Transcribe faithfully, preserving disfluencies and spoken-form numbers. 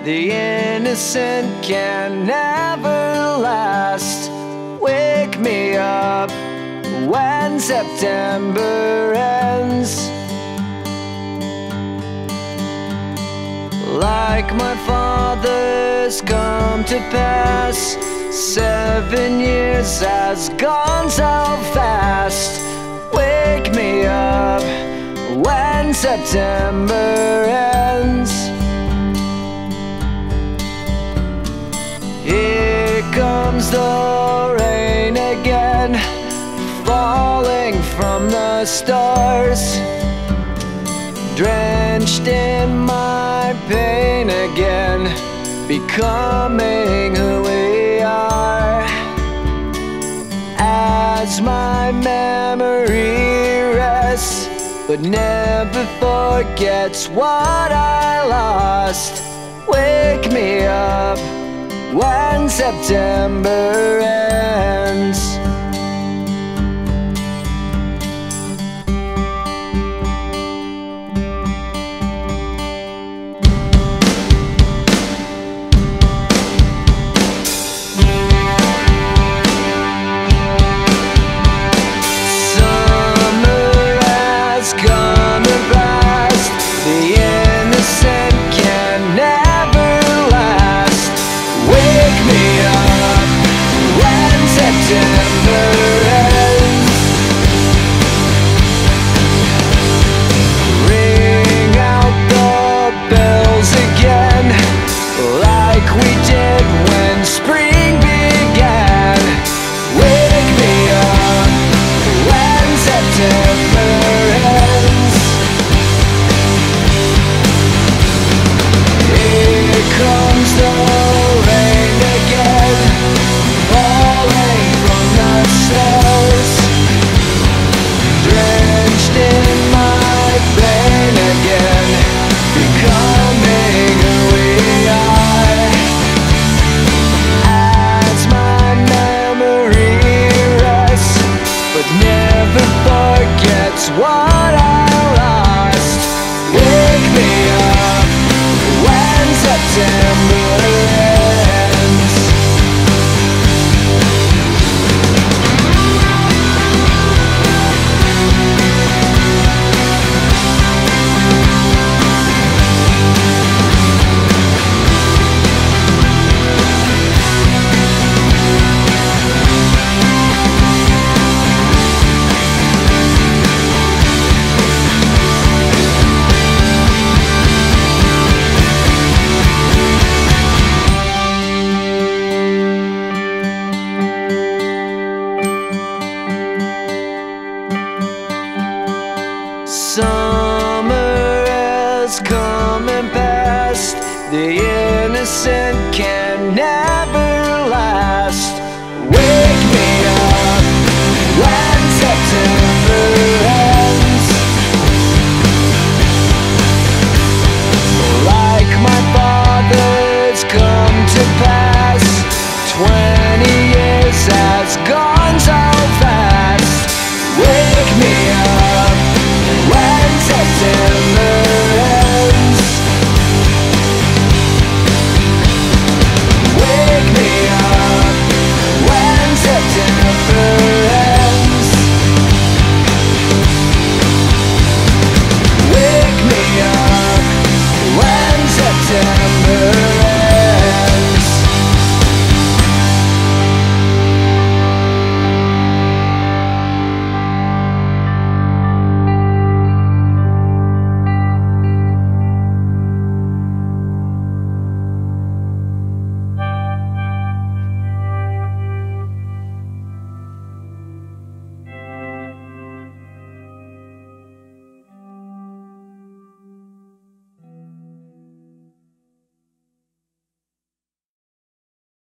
The innocent can never last. Wake me up when September ends. Like my father's come to pass, seven years has gone so fast. Wake me up when September ends. Here comes the rain again, falling from the stars, drenched in my pain again, becoming who we are. As my memory rests, but never forgets what I lost. Wake me up when September ends. What I lost. Wake me up when September ends. Summer has come and passed. The innocent can never last. Wake me up when September ends. Like my father's come to pass, twenty years has gone so fast. Wake me up when September ends. Wake me up when September ends. Wake me up when September